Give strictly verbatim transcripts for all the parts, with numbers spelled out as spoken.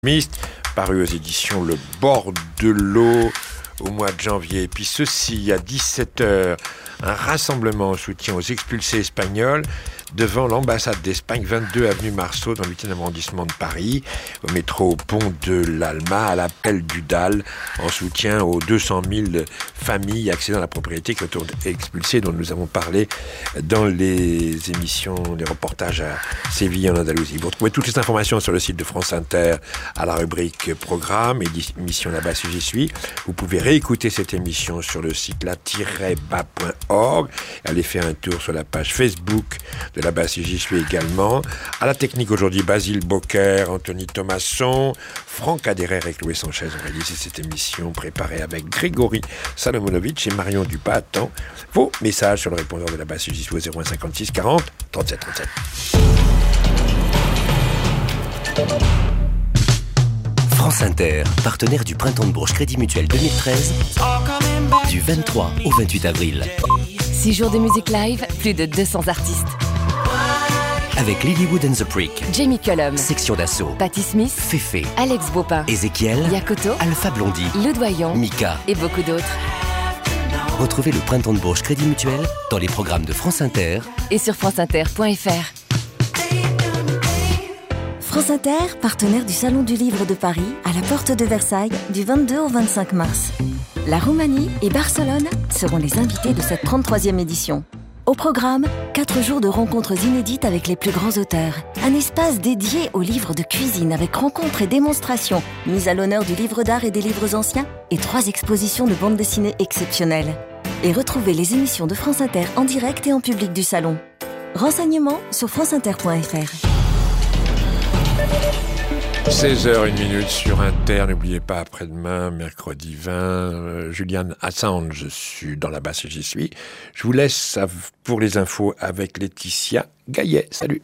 Mist, paru aux éditions Le Bord de l'eau au mois de janvier. Et puis ceci, à dix-sept heures, un rassemblement en soutien aux expulsés espagnols devant l'ambassade d'Espagne, vingt-deux avenue Marceau, dans le huitième arrondissement de Paris, au métro Pont de l'Alma, à l'appel du D A L, en soutien aux deux cent mille familles accédant à la propriété qui sont expulsées, dont nous avons parlé dans les émissions, les reportages à Séville en Andalousie. Vous retrouvez toutes les informations sur le site de France Inter à la rubrique Programme et émission là-bas si j'y suis. Vous pouvez réécouter cette émission sur le site la tiret bas point org. Allez faire un tour sur la page Facebook de là-bas si j'y suis également. À la technique aujourd'hui, Basile Bocquer, Anthony Thomasson, Franck Aderer et Chloé Sanchez ont réalisé cette émission préparée avec Grégory Salomonovic et Marion Dupas. Attends vos messages sur le répondeur de là-bas si j'y suis au zéro un cinquante-six quarante trente-sept trente-sept. France Inter, partenaire du Printemps de Bourges Crédit Mutuel deux mille treize, du vingt-trois au vingt-huit avril. Six jours de musique live, plus de deux cents artistes. Avec Lilywood and the Prick, Jamie Cullum, Section d'Assaut, Patti Smith, Féfé, Alex Baupin, Ezekiel, Yakoto, Alpha Blondie, Le Doyon, Mika et beaucoup d'autres. Retrouvez le Printemps de Bourges Crédit Mutuel dans les programmes de France Inter et sur franceinter point f r. France Inter, partenaire du Salon du Livre de Paris, à la porte de Versailles, du vingt-deux au vingt-cinq mars. La Roumanie et Barcelone seront les invités de cette trente-troisième édition. Au programme, quatre jours de rencontres inédites avec les plus grands auteurs. Un espace dédié aux livres de cuisine avec rencontres et démonstrations, mise à l'honneur du livre d'art et des livres anciens, et trois expositions de bande dessinée exceptionnelles. Et retrouvez les émissions de France Inter en direct et en public du salon. Renseignements sur franceinter point f r. seize heures une sur Inter, n'oubliez pas après-demain, mercredi vingt, euh, Julian Assange, je suis dans la basse et j'y suis. Je vous laisse pour les infos avec Laetitia Gaillet. Salut.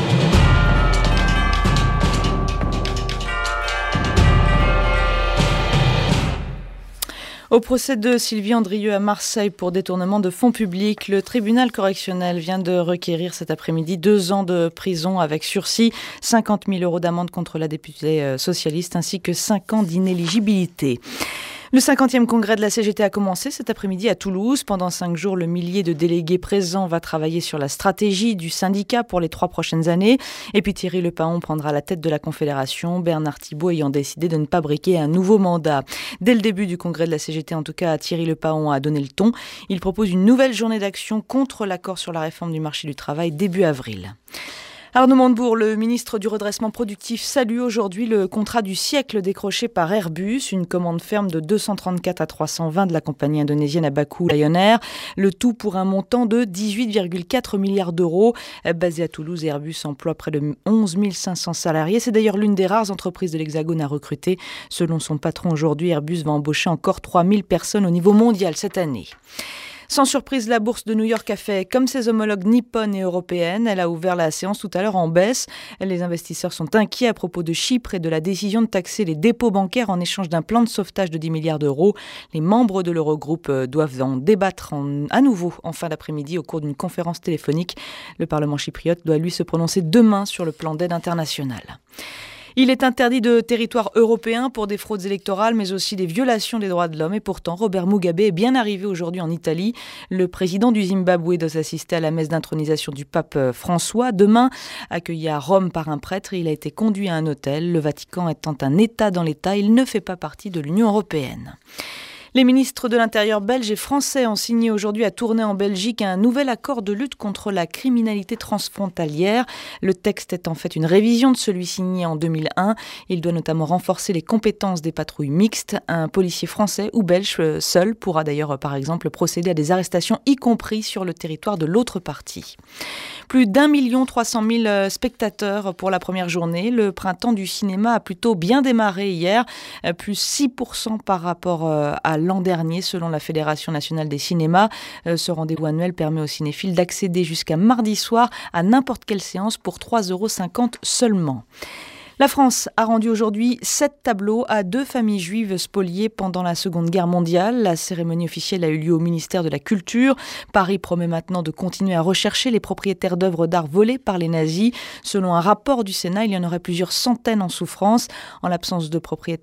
Au procès de Sylvie Andrieux à Marseille pour détournement de fonds publics, le tribunal correctionnel vient de requérir cet après-midi deux ans de prison avec sursis, cinquante mille euros d'amende contre la députée socialiste ainsi que cinq ans d'inéligibilité. Le cinquantième congrès de la C G T a commencé cet après-midi à Toulouse. Pendant cinq jours, le millier de délégués présents va travailler sur la stratégie du syndicat pour les trois prochaines années. Et puis Thierry Lepaon prendra la tête de la Confédération, Bernard Thibault ayant décidé de ne pas briquer un nouveau mandat. Dès le début du congrès de la C G T, en tout cas, Thierry Lepaon a donné le ton. Il propose une nouvelle journée d'action contre l'accord sur la réforme du marché du travail début avril. Arnaud Montebourg, le ministre du redressement productif, salue aujourd'hui le contrat du siècle décroché par Airbus, une commande ferme de deux cent trente-quatre à trois cent vingt de la compagnie indonésienne Abaku Lion Air, le tout pour un montant de dix-huit virgule quatre milliards d'euros. Basé à Toulouse, Airbus emploie près de onze mille cinq cents salariés. C'est d'ailleurs l'une des rares entreprises de l'Hexagone à recruter. Selon son patron aujourd'hui, Airbus va embaucher encore trois mille personnes au niveau mondial cette année. Sans surprise, la bourse de New York a fait comme ses homologues nippones et européennes. Elle a ouvert la séance tout à l'heure en baisse. Les investisseurs sont inquiets à propos de Chypre et de la décision de taxer les dépôts bancaires en échange d'un plan de sauvetage de dix milliards d'euros. Les membres de l'Eurogroupe doivent en débattre en, à nouveau en fin d'après-midi au cours d'une conférence téléphonique. Le Parlement chypriote doit lui se prononcer demain sur le plan d'aide internationale. Il est interdit de territoire européen pour des fraudes électorales, mais aussi des violations des droits de l'homme. Et pourtant, Robert Mugabe est bien arrivé aujourd'hui en Italie. Le président du Zimbabwe doit assister à la messe d'intronisation du pape François. Demain, accueilli à Rome par un prêtre, il a été conduit à un hôtel. Le Vatican étant un État dans l'État, il ne fait pas partie de l'Union européenne. Les ministres de l'Intérieur belges et français ont signé aujourd'hui à Tournai en Belgique un nouvel accord de lutte contre la criminalité transfrontalière. Le texte est en fait une révision de celui signé en deux mille un. Il doit notamment renforcer les compétences des patrouilles mixtes. Un policier français ou belge seul pourra d'ailleurs par exemple procéder à des arrestations, y compris sur le territoire de l'autre partie. Plus d'un million trois cent mille spectateurs pour la première journée. Le printemps du cinéma a plutôt bien démarré hier, plus six pour cent par rapport à l'an dernier, selon la Fédération nationale des cinémas. Ce rendez-vous annuel permet aux cinéphiles d'accéder jusqu'à mardi soir à n'importe quelle séance pour trois euros cinquante seulement. La France a rendu aujourd'hui sept tableaux à deux familles juives spoliées pendant la Seconde Guerre mondiale. La cérémonie officielle a eu lieu au ministère de la Culture. Paris promet maintenant de continuer à rechercher les propriétaires d'œuvres d'art volées par les nazis. Selon un rapport du Sénat, il y en aurait plusieurs centaines en souffrance. En l'absence de propriétaires